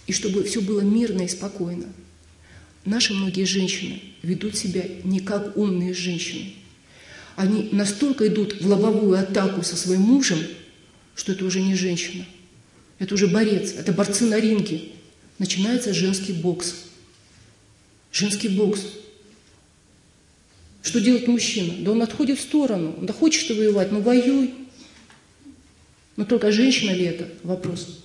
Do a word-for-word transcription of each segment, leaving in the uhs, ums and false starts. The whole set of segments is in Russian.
и чтобы все было мирно и спокойно. Наши многие женщины ведут себя не как умные женщины. Они настолько идут в лобовую атаку со своим мужем, что это уже не женщина. Это уже борец, это борцы на ринге. Начинается женский бокс. Женский бокс. Что делает мужчина? Да он отходит в сторону. Да хочешь ты воевать, ну воюй. Но только женщина ли это? Вопрос.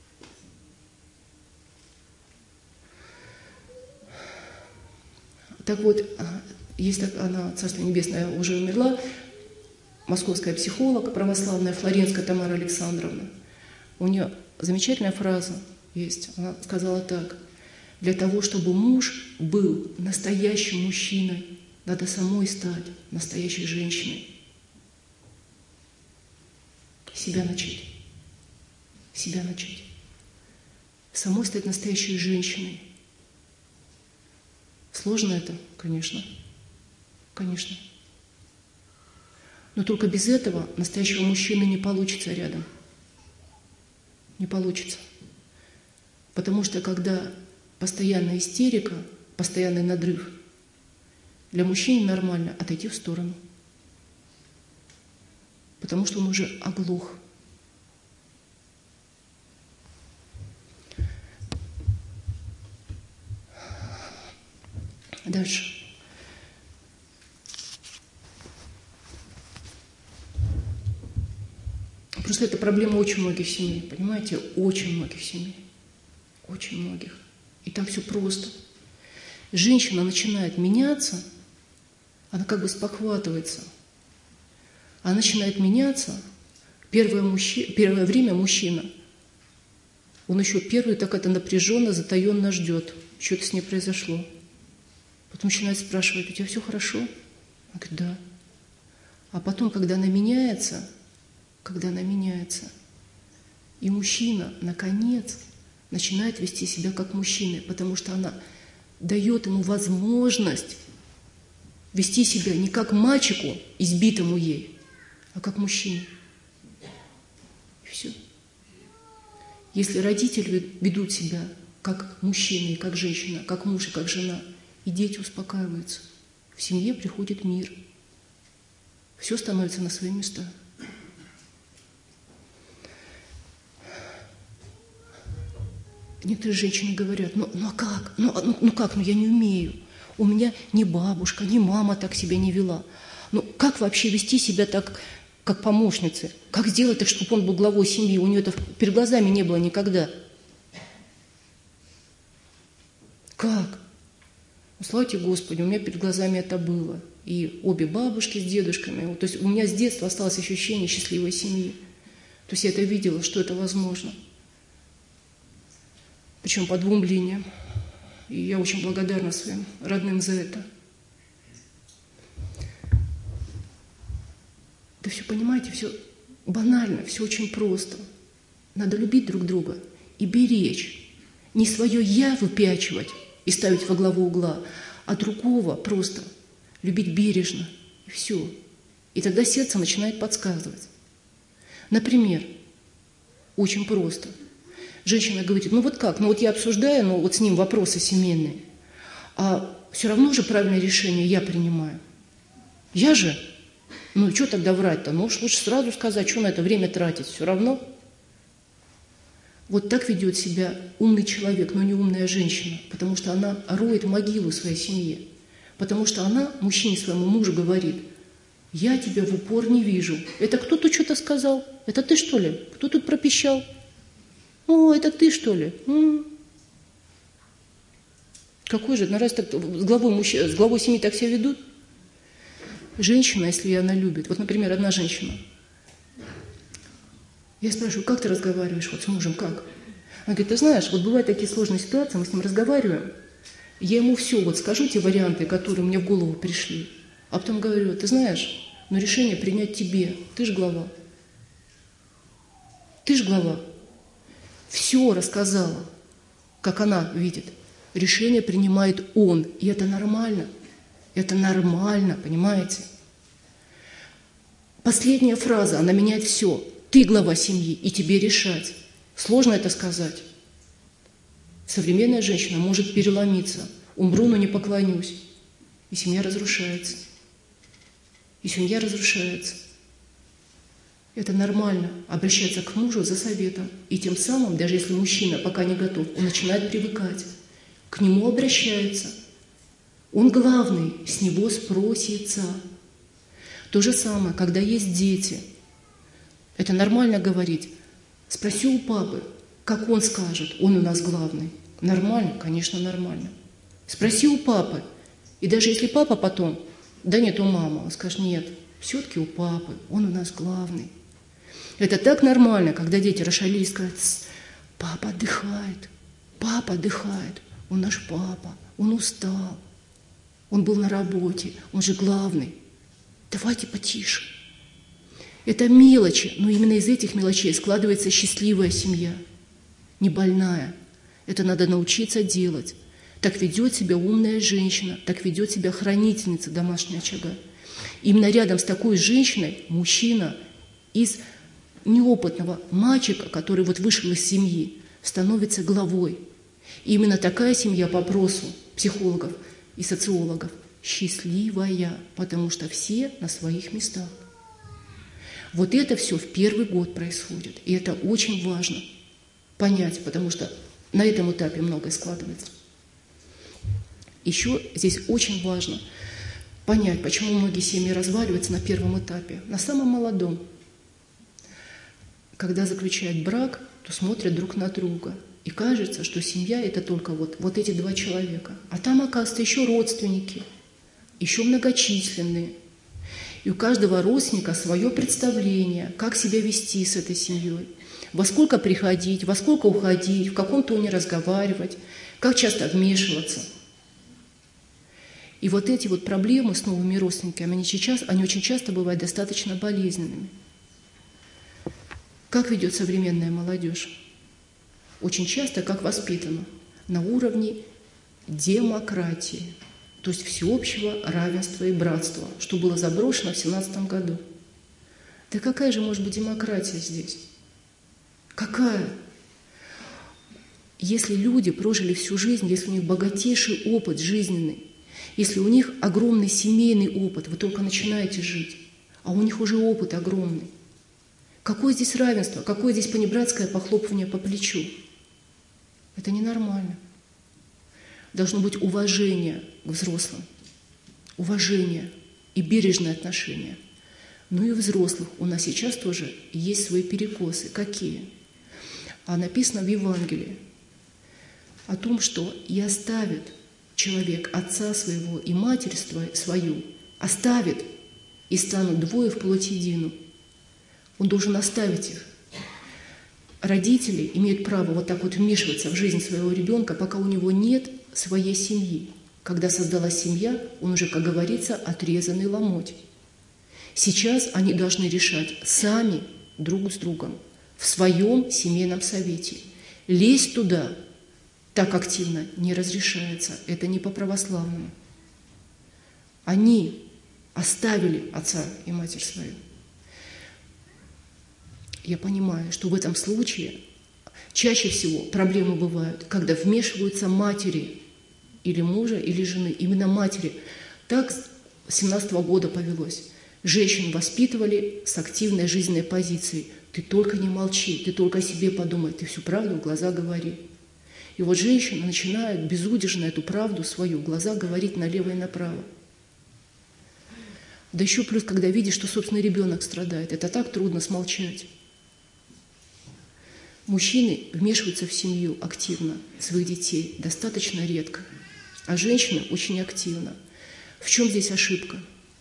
Так вот, есть она, Царство Небесное, уже умерла, московская психолог православная Флоренская Тамара Александровна. У нее замечательная фраза есть. Она сказала так: для того, чтобы муж был настоящим мужчиной, надо самой стать настоящей женщиной. Себя начать. Себя начать. Самой стать настоящей женщиной. Сложно это, конечно. Конечно. Но только без этого настоящего мужчины не получится рядом. Не получится. Потому что когда постоянная истерика, постоянный надрыв, для мужчины нормально отойти в сторону. Потому что он уже оглох. Дальше. Просто это проблема очень многих семей, понимаете? Очень многих семей. Очень многих. И там все просто. Женщина начинает меняться, она как бы спохватывается. Она начинает меняться. Первое, мужчи... Первое время мужчина, он еще первый так это напряженно, затаенно ждет, что-то с ней произошло. Потом начинает спрашивать: у тебя все хорошо? Он говорит: да. А потом, когда она меняется, когда она меняется, и мужчина, наконец, начинает вести себя как мужчина, потому что она дает ему возможность вести себя не как мальчику, избитому ей, а как мужчине. И все. Если родители ведут себя как мужчина и как женщина, как муж и как жена, и дети успокаиваются, в семье приходит мир. Все становится на свои места. Некоторые женщины говорят: ну, ну а как? Ну, ну, ну как? Ну я не умею. У меня ни бабушка, ни мама так себя не вела. Ну как вообще вести себя так, как помощницы? Как сделать так, чтобы он был главой семьи? У нее это перед глазами не было никогда. Как? Ну, слава тебе, Господи, у меня перед глазами это было. И обе бабушки с дедушками. То есть у меня с детства осталось ощущение счастливой семьи. То есть я это видела, что это возможно. Причем по двум линиям. И я очень благодарна своим родным за это. Да все, понимаете, все банально, все очень просто. Надо любить друг друга и беречь. Не свое «я» выпячивать и ставить во главу угла, а другого просто любить бережно. И все. И тогда сердце начинает подсказывать. Например, очень просто. Женщина говорит: ну вот как, ну вот я обсуждаю, ну вот с ним вопросы семейные, а все равно же правильное решение я принимаю. Я же? Ну что тогда врать-то? Ну уж лучше сразу сказать, что на это время тратить, все равно. Вот так ведет себя умный человек, но не умная женщина, потому что она роет могилу своей семье. Потому что она мужчине своему мужу говорит: я тебя в упор не вижу. Это кто тут что-то сказал? Это ты что ли? Кто тут пропищал? О, это ты что ли? М-м. Какой же, ну раз так с главой, мужч... с главой семьи так себя ведут? Женщина, если она любит, вот, например, одна женщина. Я спрашиваю: как ты разговариваешь вот с мужем, как? Она говорит: ты знаешь, вот бывают такие сложные ситуации, мы с ним разговариваем, я ему все вот скажу, те варианты, которые мне в голову пришли, а потом говорю: ты знаешь, но решение принять тебе, ты ж глава. Ты ж глава. Все рассказала, как она видит. Решение принимает он, и это нормально. Это нормально, понимаете? Последняя фраза, она меняет все. Ты глава семьи, и тебе решать. Сложно это сказать? Современная женщина может переломиться. Умру, но не поклонюсь. И семья разрушается. И семья разрушается. Это нормально, обращаться к мужу за советом. И тем самым, даже если мужчина пока не готов, он начинает привыкать. К нему обращается. Он главный, с него спросится. То же самое, когда есть дети. Это нормально говорить. Спроси у папы, как он скажет, он у нас главный. Нормально? Конечно, нормально. Спроси у папы. И даже если папа потом, да нет, у мамы, он скажет, нет, все-таки у папы, он у нас главный. Это так нормально, когда дети расшалились, сказать, папа отдыхает, папа отдыхает, он наш папа, он устал, он был на работе, он же главный. Давайте потише. Это мелочи, но именно из этих мелочей складывается счастливая семья, не больная. Это надо научиться делать. Так ведет себя умная женщина, так ведет себя хранительница домашнего очага. Именно рядом с такой женщиной мужчина из неопытного мальчика, который вот вышел из семьи, становится главой. И именно такая семья по опросу психологов и социологов счастливая, потому что все на своих местах. Вот это все в первый год происходит. И это очень важно понять, потому что на этом этапе многое складывается. Еще здесь очень важно понять, почему многие семьи разваливаются на первом этапе, на самом молодом. Когда заключают брак, то смотрят друг на друга. И кажется, что семья – это только вот, вот эти два человека. А там, оказывается, еще родственники, еще многочисленные. И у каждого родственника свое представление, как себя вести с этой семьей, во сколько приходить, во сколько уходить, в каком тоне разговаривать, как часто вмешиваться. И вот эти вот проблемы с новыми родственниками, они, сейчас, они очень часто бывают достаточно болезненными. Как ведет современная молодежь? Очень часто, как воспитана, на уровне демократии, то есть всеобщего равенства и братства, что было заброшено в семнадцатом году. Да какая же может быть демократия здесь? Какая? Если люди прожили всю жизнь, если у них богатейший опыт жизненный, если у них огромный семейный опыт, вы только начинаете жить, а у них уже опыт огромный. Какое здесь равенство? Какое здесь понебратское похлопывание по плечу? Это ненормально. Должно быть уважение к взрослым, уважение и бережное отношение. Ну и у взрослых у нас сейчас тоже есть свои перекосы. Какие? А написано в Евангелии о том, что «и оставит человек отца своего и матерь свою, оставит, и станут двое в плоть едину». Он должен оставить их. Родители имеют право вот так вот вмешиваться в жизнь своего ребенка, пока у него нет своей семьи. Когда создалась семья, он уже, как говорится, отрезанный ломоть. Сейчас они должны решать сами друг с другом в своем семейном совете. Лезть туда так активно не разрешается. Это не по-православному. Они оставили отца и матерь свою. Я понимаю, что в этом случае чаще всего проблемы бывают, когда вмешиваются матери или мужа, или жены, именно матери. Так с семнадцатого года повелось. Женщин воспитывали с активной жизненной позицией. Ты только не молчи, ты только о себе подумай, ты всю правду в глаза говори. И вот женщина начинает безудержно эту правду свою в глаза говорить налево и направо. Да еще плюс, когда видишь, что собственный ребенок страдает, это так трудно смолчать. Мужчины вмешиваются в семью активно, своих детей, достаточно редко, а женщины очень активно. В чем здесь ошибка?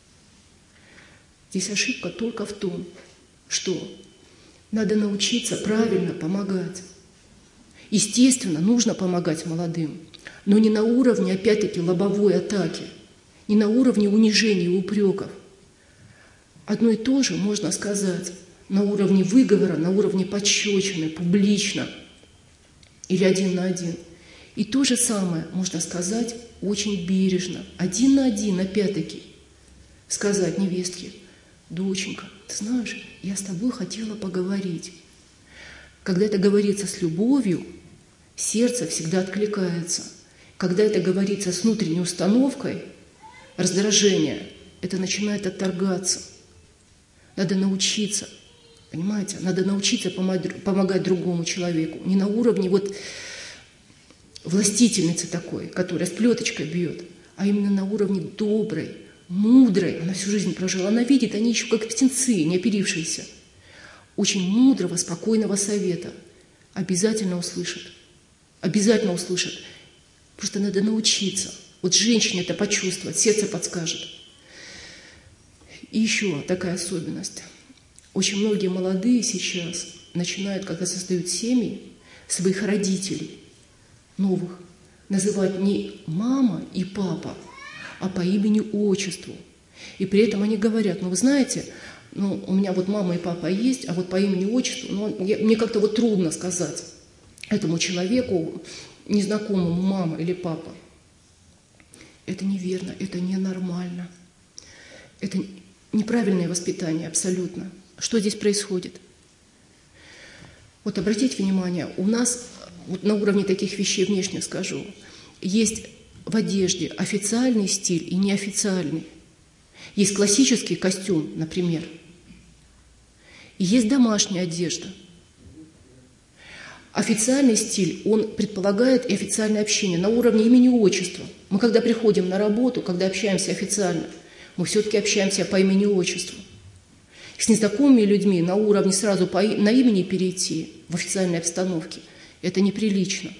Здесь ошибка только в том, что надо научиться правильно помогать. Естественно, нужно помогать молодым, но не на уровне, опять-таки, лобовой атаки, не на уровне унижения и упреков. Одно и то же можно сказать на уровне выговора, на уровне пощечины, публично или один на один. И то же самое можно сказать очень бережно, один на один, опять-таки, сказать невестке: «Доченька, ты знаешь, я с тобой хотела поговорить». Когда это говорится с любовью, Сердце всегда откликается. Когда это говорится с внутренней установкой, раздражение, это начинает отторгаться. Надо научиться, понимаете, надо научиться помогать, помогать другому человеку. Не на уровне вот властительницы такой, которая с плеточкой бьет, а именно на уровне доброй, мудрой. Она всю жизнь прожила. Она видит, они еще как птенцы, не оперившиеся. Очень мудрого, спокойного совета. Обязательно услышат. Обязательно услышат. Просто надо научиться. Вот женщине это почувствовать, сердце подскажет. И еще такая особенность. Очень многие молодые сейчас начинают, когда создают семьи, своих родителей новых называть не мама и папа, а по имени-отчеству. И при этом они говорят, ну вы знаете, ну, у меня вот мама и папа есть, а вот по имени-отчеству, ну, я, мне как-то вот трудно сказать этому человеку, незнакомому, мама или папа. Это неверно, это ненормально. Это неправильное воспитание абсолютно. Что здесь происходит? Вот обратите внимание, у нас вот на уровне таких вещей внешне скажу, есть в одежде официальный стиль и неофициальный. Есть классический костюм, например, и есть домашняя одежда. Официальный стиль, он предполагает и официальное общение на уровне имени-отчества. Мы когда приходим на работу, когда общаемся официально, мы все-таки общаемся по имени-отчеству. С незнакомыми людьми на уровне сразу по, на имени перейти в официальной обстановке – это неприлично.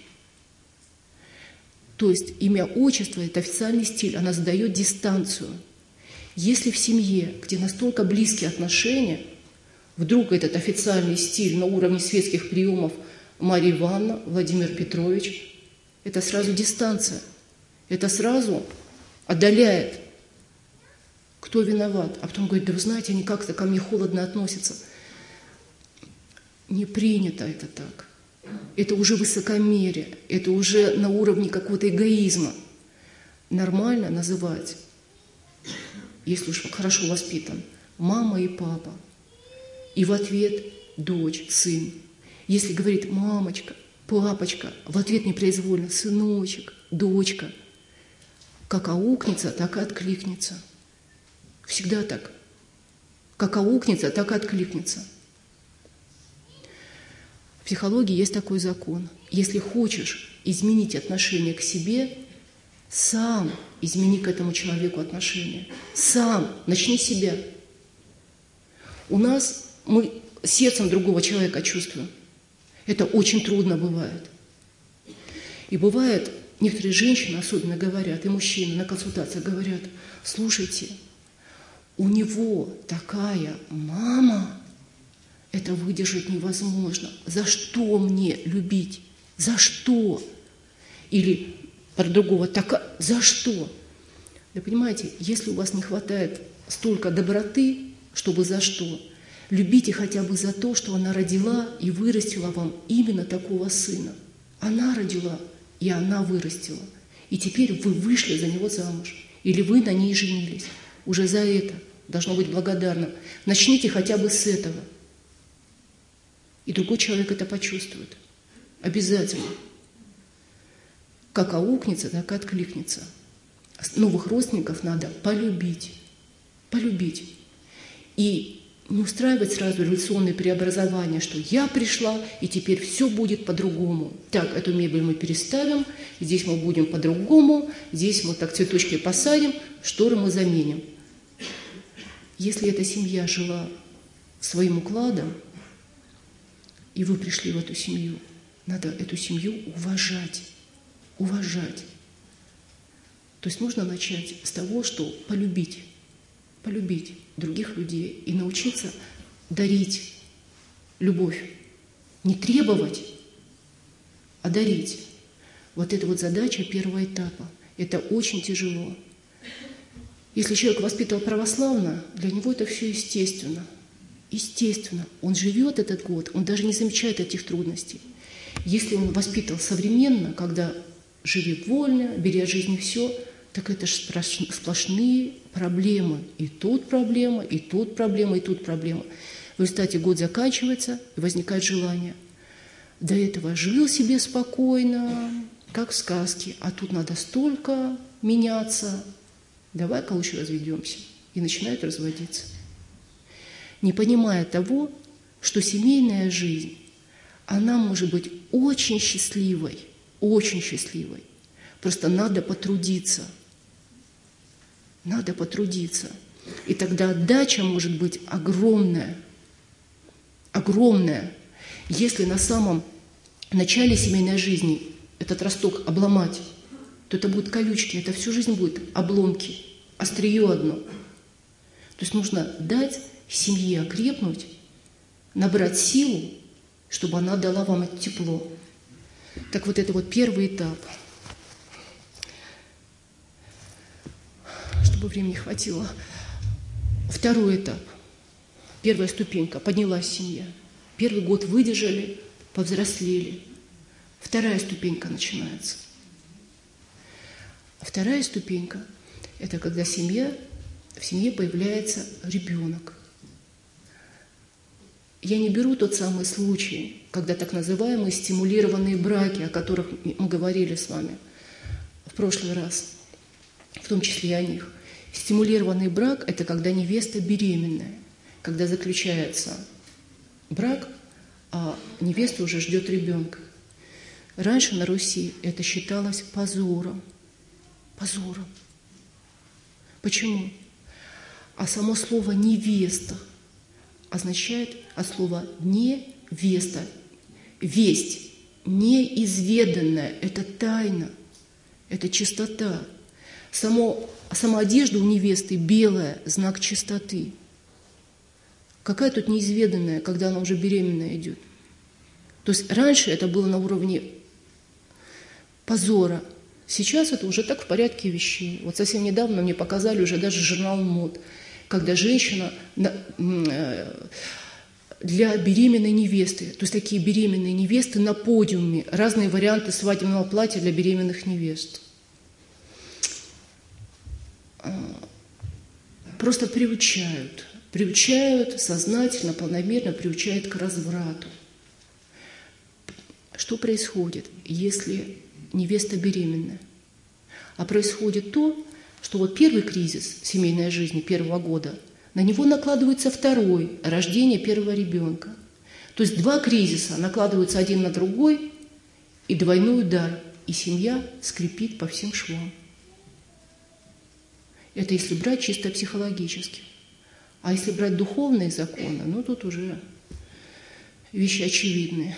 То есть имя-отчество – это официальный стиль, она задает дистанцию. Если в семье, где настолько близкие отношения, вдруг этот официальный стиль на уровне светских приемов Марья Ивановна, Владимир Петрович, это сразу дистанция, это сразу отдаляет. Кто виноват? А потом говорит, да вы знаете, они как-то ко мне холодно относятся. Не принято это так. Это уже высокомерие, это уже на уровне какого-то эгоизма. Нормально называть, если уж хорошо воспитан, мама и папа. И в ответ дочь, сын. Если говорит мамочка, папочка, в ответ непроизвольно сыночек, дочка. Как аукнется, так и откликнется. Всегда так. Как аукнется, так и откликнется. В психологии есть такой закон. Если хочешь изменить отношение к себе, сам измени к этому человеку отношение. Сам начни с себя. У нас мы сердцем другого человека чувствуем. Это очень трудно бывает. И бывает, некоторые женщины особенно говорят, и мужчины на консультациях говорят, слушайте, у него такая мама, это выдержать невозможно. За что мне любить? За что? Или про другого, так, за что? Вы понимаете, если у вас не хватает столько доброты, чтобы за что, любите хотя бы за то, что она родила и вырастила вам именно такого сына. Она родила, и она вырастила. И теперь вы вышли за него замуж. Или вы на ней женились. Уже за это должно быть благодарным. Начните хотя бы с этого. И другой человек это почувствует. Обязательно. Как аукнется, так и откликнется. Новых родственников надо полюбить. Полюбить. И не устраивать сразу революционные преобразования, что я пришла, и теперь все будет по-другому. Так, эту мебель мы переставим, здесь мы будем по-другому, здесь мы так цветочки посадим, шторы мы заменим. Если эта семья жила своим укладом, и вы пришли в эту семью, надо эту семью уважать. Уважать. То есть нужно начать с того, что полюбить. Полюбить других людей и научиться дарить любовь. Не требовать, а дарить. Вот это вот задача первого этапа. Это очень тяжело. Если человек воспитывал православно, для него это все естественно. Естественно. Он живет этот год, он даже не замечает этих трудностей. Если он воспитывал современно, когда живи вольно, бери от жизни все, так это же сплошные проблемы. И тут проблема, и тут проблема, и тут проблема. В результате год заканчивается, и возникает желание. до этого жил себе спокойно, как в сказке, а тут надо столько меняться, давай-ка лучше разведемся. И начинают разводиться. Не понимая того, что семейная жизнь, она может быть очень счастливой, очень счастливой. Просто надо потрудиться. Надо потрудиться. И тогда отдача может быть огромная. Огромная. Если на самом начале семейной жизни этот росток обломать, то это будут колючки, это всю жизнь будут обломки, острие одно. То есть нужно дать семье окрепнуть, набрать силу, чтобы она дала вам это тепло. Так вот это вот первый этап. Чтобы времени хватило. Второй этап. Первая ступенька. Поднялась семья. Первый год выдержали, повзрослели. Вторая ступенька начинается. Вторая ступенька – это когда семья, в семье появляется ребенок. Я не беру тот самый случай, когда так называемые стимулированные браки, о которых мы говорили с вами в прошлый раз, в том числе и о них. Стимулированный брак – это когда невеста беременная, когда заключается брак, а невеста уже ждет ребенка. Раньше на Руси это считалось позором. Позором. Почему? А само слово «невеста» означает от слова «невеста». Весть, неизведанная – это тайна, это чистота. Само, сама одежда у невесты белая – знак чистоты. Какая тут неизведанная, когда она уже беременная идет? То есть раньше это было на уровне позора. Сейчас это уже так в порядке вещей. Вот совсем недавно мне показали уже даже журнал мод, когда женщина для беременной невесты, то есть такие беременные невесты на подиуме, разные варианты свадебного платья для беременных невест. Просто приучают, приучают сознательно, планомерно приучают к разврату. Что происходит, если невеста беременная? А происходит то, что вот первый кризис семейной жизни первого года, на него накладывается второй, рождение первого ребенка. То есть два кризиса накладываются один на другой, и двойной удар, и семья скрипит по всем швам. Это если брать чисто психологически. А если брать духовные законы, ну тут уже вещи очевидные.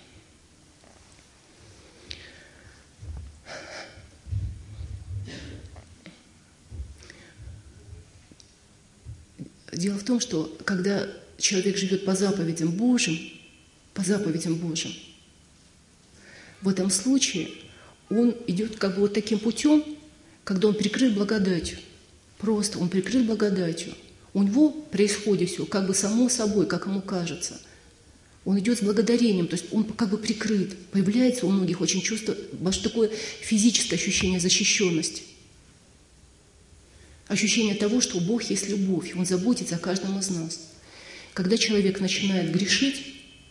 Дело в том, что когда человек живет по заповедям Божьим, по заповедям Божьим, в этом случае он идет как бы вот таким путем, когда он прикрыт благодатью. Просто он прикрыт благодатью. У него происходит все как бы само собой, как ему кажется. Он идет с благодарением, то есть он как бы прикрыт. Появляется у многих очень чувство, такое физическое ощущение защищенности. Ощущение того, что Бог есть любовь, Он заботится о каждом из нас. Когда человек начинает грешить,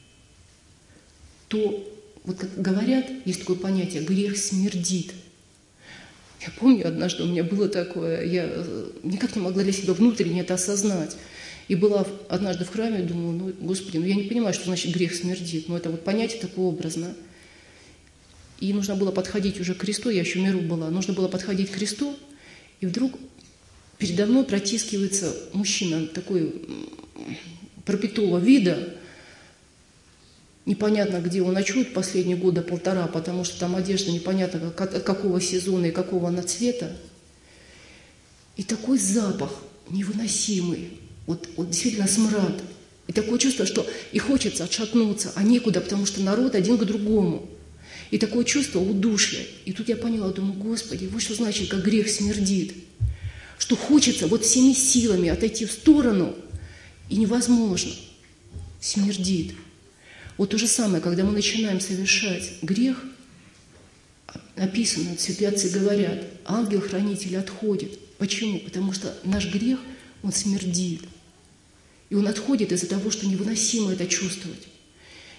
то, вот как говорят, есть такое понятие, грех смердит. Я помню, однажды у меня было такое, я никак не могла для себя внутренне это осознать. И была однажды в храме, думаю, ну, Господи, ну я не понимаю, что значит грех смердит. Но это вот понятие такое образное. И нужно было подходить уже к кресту, я еще в миру была, нужно было подходить к кресту, и вдруг передо мной протискивается мужчина такой пропитого вида, непонятно, где он ночует последние года полтора, потому что там одежда непонятно как, какого сезона и какого она цвета. И такой запах невыносимый, вот, вот действительно смрад. И такое чувство, что и хочется отшатнуться, а некуда, потому что народ один к другому. И такое чувство удушья. И тут я поняла, думаю, Господи, вот что значит, как грех смердит. Что хочется вот всеми силами отойти в сторону, и невозможно. Смердит. Вот то же самое, когда мы начинаем совершать грех, написано, святые говорят, ангел-хранитель отходит. Почему? Потому что наш грех, он смердит. И он отходит из-за того, что невыносимо это чувствовать.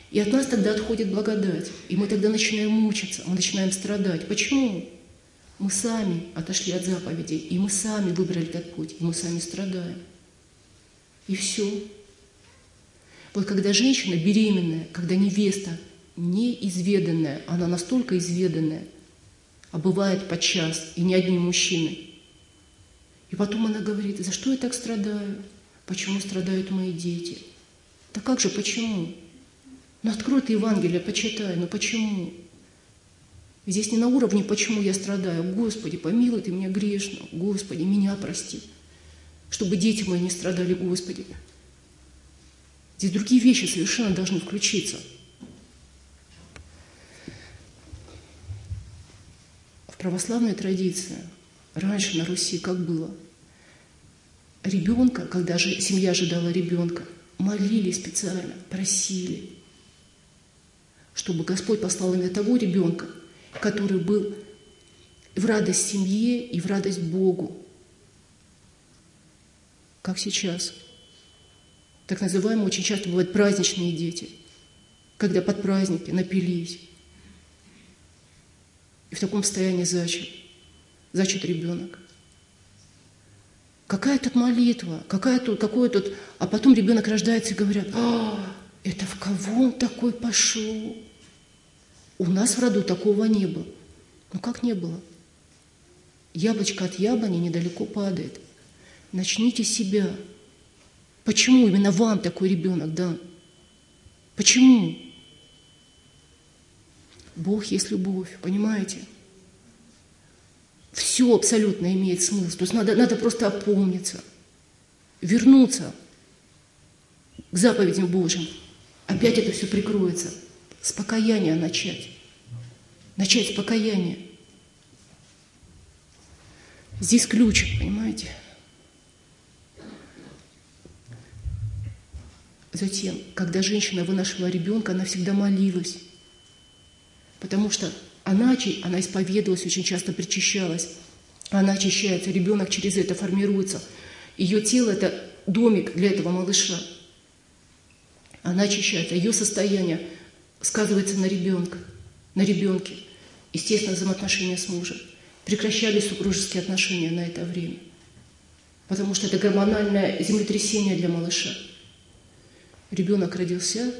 И от нас тогда отходит благодать. И мы тогда начинаем мучиться, мы начинаем страдать. Почему? Мы сами отошли от заповедей, и мы сами выбрали этот путь, и мы сами страдаем. И все. Вот когда женщина беременная, когда невеста неизведанная, она настолько изведанная, а бывает подчас, и не одни мужчины. И потом она говорит: за что я так страдаю? Почему страдают мои дети? Да как же, почему? Ну открой ты Евангелие, почитай, ну почему? Здесь не на уровне, почему я страдаю. Господи, помилуй ты меня грешного. Господи, меня прости. Чтобы дети мои не страдали, Господи. Здесь другие вещи совершенно должны включиться. В православной традиции, раньше на Руси как было? Ребенка, когда же семья ожидала ребенка, молили специально, просили, чтобы Господь послал именно того ребенка, который был в радость семье и в радость Богу. Как сейчас. Так называемые очень часто бывают праздничные дети, когда под праздники напились. И в таком состоянии зачат, зачат ребенок. Какая тут молитва, какая тут, какой тут... А потом ребенок рождается и говорят: а, это в кого он такой пошел? У нас в роду такого не было. Ну как не было? Яблочко от яблони недалеко падает. Начните с себя. Почему именно вам такой ребенок дан? Почему? Бог есть любовь, понимаете? Все абсолютно имеет смысл. То есть надо, надо просто опомниться, вернуться к заповедям Божьим. Опять это все прикроется. С покаяния начать. Начать с покаяния. Здесь ключ, понимаете? Затем, когда женщина вынашивала ребенка, она всегда молилась. Потому что она, она исповедовалась, очень часто причащалась. Она очищается, ребенок через это формируется. Ее тело – это домик для этого малыша. Она очищается, ее состояние сказывается на ребенке, на ребенке. Естественно, взаимоотношения с мужем. Прекращались супружеские отношения на это время. Потому что это гормональное землетрясение для малыша. Ребенок родился,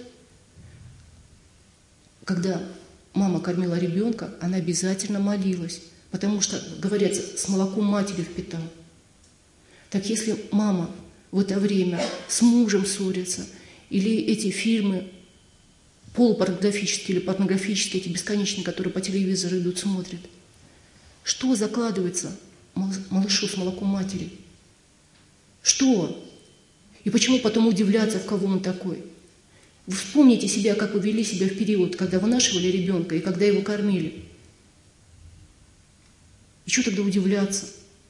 когда мама кормила ребенка, она обязательно молилась. Потому что, говорят, с молоком матери впитал. Так если мама в это время с мужем ссорится, или эти фильмы полупорнографические или порнографические, эти бесконечные, которые по телевизору идут, смотрят, что закладывается малышу с молоком матери? Что? И почему потом удивляться, в кого он такой? Вы вспомните себя, как вы вели себя в период, когда вынашивали ребенка и когда его кормили. И что тогда удивляться?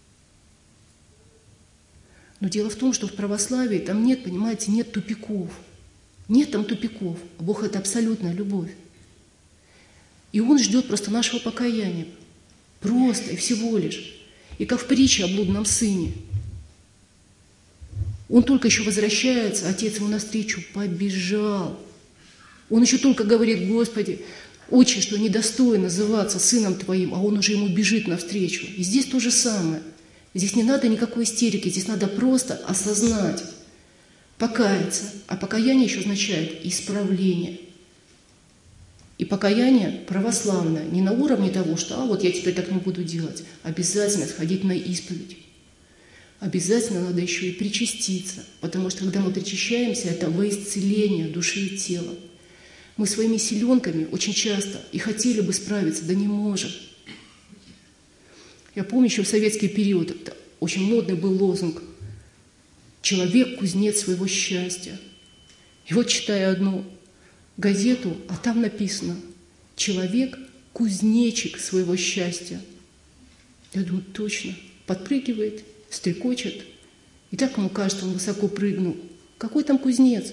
Но дело в том, что в православии там нет, понимаете, нет тупиков. Нет там тупиков. Бог – это абсолютная любовь. И Он ждет просто нашего покаяния. Просто и всего лишь. И как в притче о блудном сыне. Он только еще возвращается, отец ему навстречу побежал. Он еще только говорит: Господи, отче, что недостоин называться сыном Твоим, а он уже ему бежит навстречу. И здесь то же самое. Здесь не надо никакой истерики, здесь надо просто осознать, покаяться. А покаяние еще означает исправление. И покаяние православное не на уровне того, что «а вот я теперь так не буду делать». Обязательно сходить на исповедь. Обязательно надо еще и причаститься, потому что когда мы причащаемся, это во исцеление души и тела. Мы своими силенками очень часто и хотели бы справиться, да не можем. Я помню, еще в советский период это очень модный был лозунг: «Человек – кузнец своего счастья». И вот читаю одну газету, а там написано: «Человек – кузнечик своего счастья». Я думаю, точно, подпрыгивает, стрекочет. И так ему кажется, он высоко прыгнул. Какой там кузнец?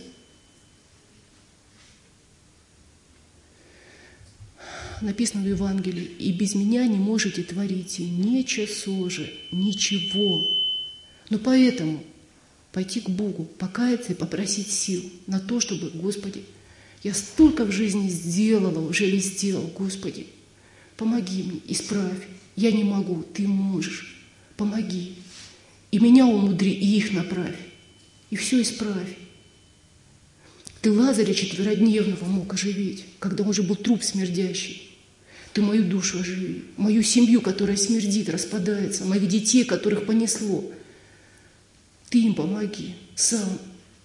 Написано в Евангелии: «И без меня не можете творить ни часу же, ничего». Но поэтому пойти к Богу, покаяться и попросить сил на то, чтобы: Господи, Я столько в жизни сделала уже или сделал, Господи, помоги мне, исправь. Я не могу, Ты можешь. Помоги. И меня умудри, и их направь. И все исправь. Ты Лазаря четверодневного мог оживить, когда он уже был труп смердящий. Ты мою душу оживи, мою семью, которая смердит, распадается, моих детей, которых понесло. Ты им помоги сам.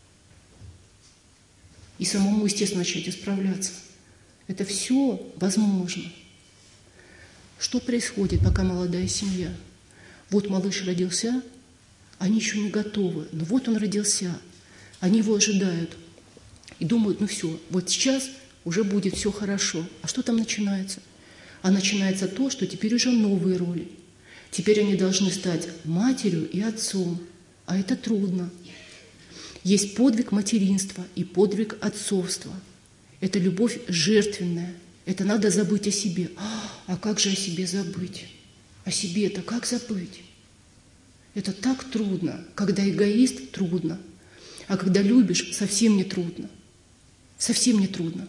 И самому, естественно, начать исправляться. Это все возможно. Что происходит, пока молодая семья? Вот малыш родился, они еще не готовы, но вот он родился, они его ожидают. И думают, ну все, вот сейчас уже будет все хорошо. А что там начинается? А начинается то, что теперь уже новые роли. Теперь они должны стать матерью и отцом. А это трудно. Есть подвиг материнства и подвиг отцовства. Это любовь жертвенная. Это надо забыть о себе. А как же о себе забыть? О себе-то как забыть? Это так трудно. Когда эгоист, трудно. А когда любишь, совсем не трудно. Совсем не трудно.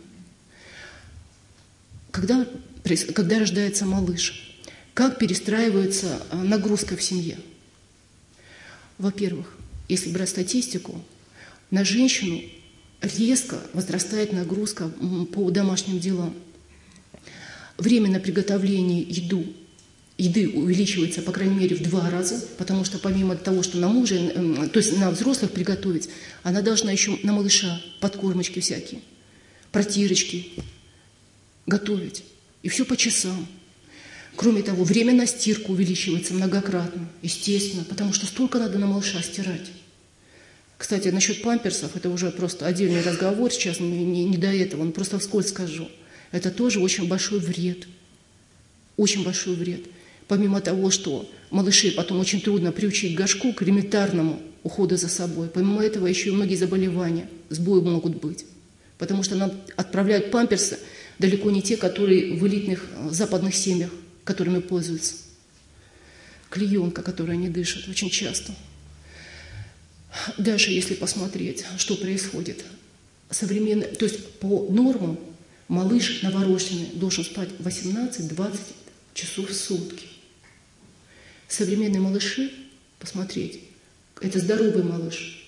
Когда, когда рождается малыш, как перестраивается нагрузка в семье? Во-первых, если брать статистику, на женщину резко возрастает нагрузка по домашним делам. Время на приготовление еду, еды увеличивается, по крайней мере, в два раза, потому что помимо того, что на мужа, то есть на взрослых приготовить, она должна еще на малыша подкормочки всякие, протирочки готовить. И все по часам. Кроме того, время на стирку увеличивается многократно, естественно, потому что столько надо на малыша стирать. Кстати, насчет памперсов, это уже просто отдельный разговор, сейчас не, не, не до этого, но просто вскользь скажу. Это тоже очень большой вред. Очень большой вред. Помимо того, что малышей потом очень трудно приучить к горшку, к элементарному уходу за собой, помимо этого еще и многие заболевания, сбои могут быть. Потому что нам отправляют памперсы далеко не те, которые в элитных западных семьях, которыми пользуются. Клеенка, которой они дышат очень часто. Дальше, если посмотреть, что происходит. Современный, то есть по нормам малыш новорожденный должен спать восемнадцать-двадцать часов в сутки. Современные малыши, посмотреть, это здоровый малыш.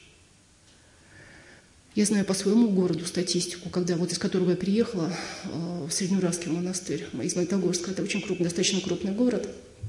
Я знаю по своему городу статистику, когда вот из которого я приехала в Среднеуральский монастырь, из Магнитогорска, это очень крупный, достаточно крупный город.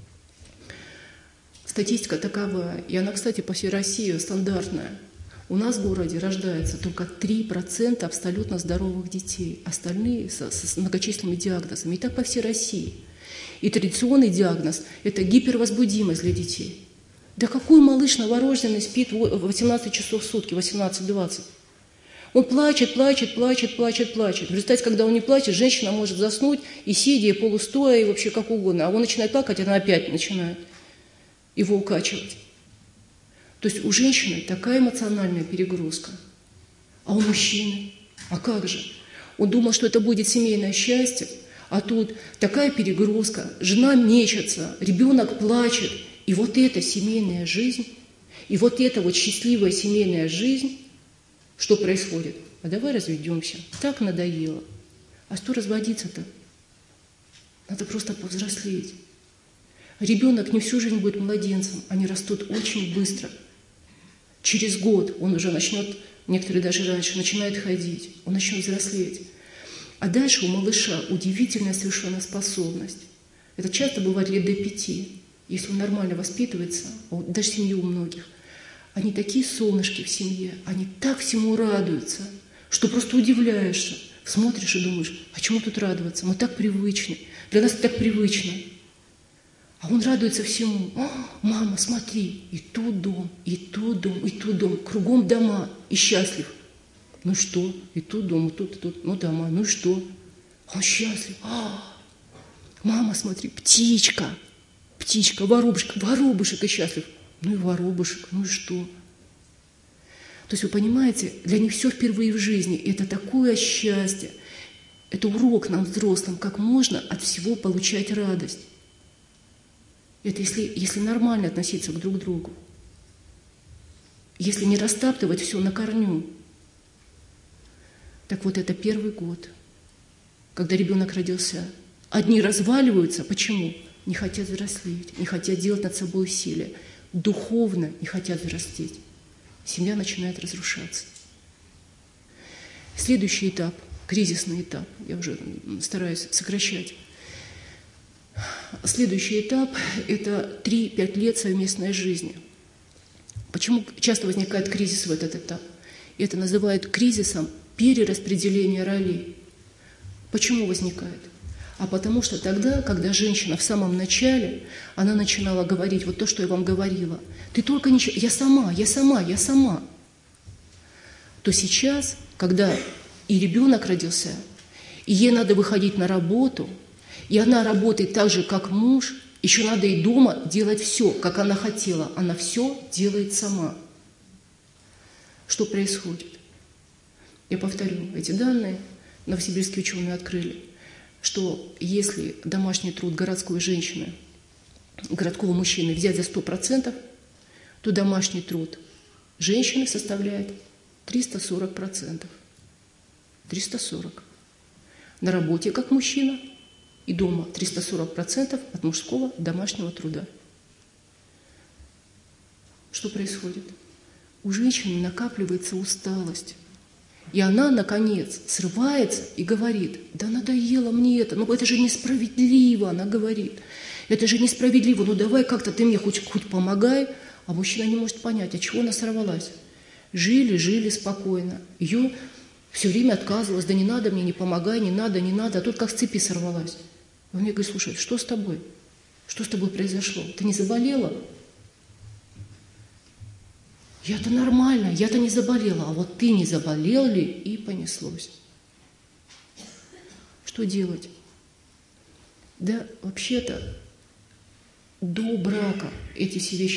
Статистика такова, и она, кстати, по всей России стандартная. У нас в городе рождается только три процента абсолютно здоровых детей, остальные со, с многочисленными диагнозами. И так по всей России. И традиционный диагноз – это гипервозбудимость для детей. Да какой малыш новорожденный спит восемнадцать часов в сутки, восемнадцать-двадцать? Он плачет, плачет, плачет, плачет, плачет. В результате, когда он не плачет, женщина может заснуть и сидя, и полустоя, и вообще как угодно. А он начинает плакать, она опять начинает его укачивать. То есть у женщины такая эмоциональная перегрузка. А у мужчины? А как же? Он думал, что это будет семейное счастье, а тут такая перегрузка, жена мечется, ребенок плачет. И вот эта семейная жизнь, и вот эта вот счастливая семейная жизнь, что происходит? А давай разведемся. Так надоело. А что разводиться-то? Надо просто повзрослеть. Ребенок не всю жизнь будет младенцем, они растут очень быстро. Через год он уже начнет, некоторые даже раньше, начинают ходить, он начнет взрослеть. А дальше у малыша удивительная совершенно способность. Это часто бывает лет до пяти, если он нормально воспитывается, даже в семье у многих. Они такие солнышки в семье, они так всему радуются, что просто удивляешься. Смотришь и думаешь, а чему тут радоваться? Мы так привычны, для нас это так привычно. А он радуется всему. О, мама, смотри, и тут дом, и тут дом, и тут дом, кругом дома, и счастлив. Ну что? И тут дом, и тут, и тут, ну дома, ну и что? Он счастлив. А, мама, смотри, птичка, птичка, воробушек, воробушек и счастлив. Ну и воробушек, ну и что? То есть вы понимаете, для них все впервые в жизни. Это такое счастье. Это урок нам, взрослым, как можно от всего получать радость. Это если, если нормально относиться к друг другу. Если не растаптывать все на корню. Так Так вот, это первый год, когда ребенок родился. Одни разваливаются. Почему? Не хотят взрослеть, не хотят делать над собой усилия. Духовно не хотят взрослеть. Семья начинает разрушаться. Следующий этап, кризисный этап, я уже стараюсь сокращать. Следующий этап – это три-пять лет совместной жизни. Почему часто возникает кризис в этот этап? Это называют кризисом перераспределения ролей. Почему возникает? А потому что тогда, когда женщина в самом начале, она начинала говорить вот то, что я вам говорила. Ты только ничего, я сама, я сама, я сама. То сейчас, когда и ребенок родился, и ей надо выходить на работу, и она работает так же, как муж, еще надо и дома делать все, как она хотела. Она все делает сама. Что происходит? Я повторю эти данные. Новосибирские ученые открыли, что если домашний труд городской женщины, городского мужчины взять за сто процентов, то домашний труд женщины составляет триста сорок процентов. триста сорок. На работе как мужчина и дома триста сорок процентов от мужского домашнего труда. Что происходит? У женщины накапливается усталость. И она, наконец, срывается и говорит: да надоело мне это, ну это же несправедливо, она говорит. Это же несправедливо, ну давай как-то ты мне хоть, хоть помогай. А мужчина не может понять, от чего она сорвалась. Жили, жили спокойно. Ее все время отказывалась: да не надо мне, не помогай, не надо, не надо. А тут как с цепи сорвалась. Он мне говорит: слушай, что с тобой? Что с тобой произошло? Ты не заболела? Я-то нормально, я-то не заболела, а вот ты не заболел ли? И понеслось. Что делать? Да, вообще-то, до брака эти все вещи